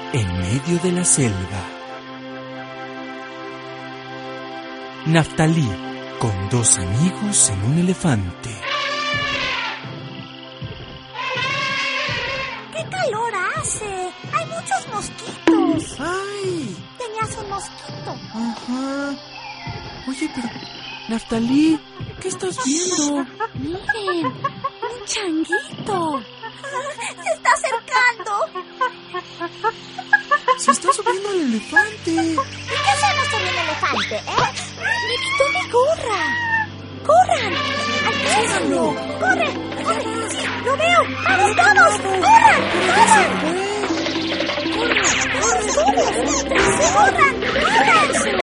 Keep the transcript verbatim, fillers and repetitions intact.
en medio de la selva. Naftalí con dos amigos en un elefante. ¡Qué calor hace! ¡Hay muchos mosquitos! ¡Ay! Tenías un mosquito. Ajá. Oye, pero... Naftalí, ¿qué estás viendo? Miren, un changuito. Se está acercando. Se está subiendo al elefante. ¿Y qué hacemos con el elefante, eh? Me quitó mi gorra. ¡Corran! ¡Alcánzalo! ¡Corre! ¡Corre! ¡Sí, lo veo! ¡Vamos todos! ¡Corran! ¡Corran! ¡Corran! ¡Corran! ¡Corran! ¡Corran!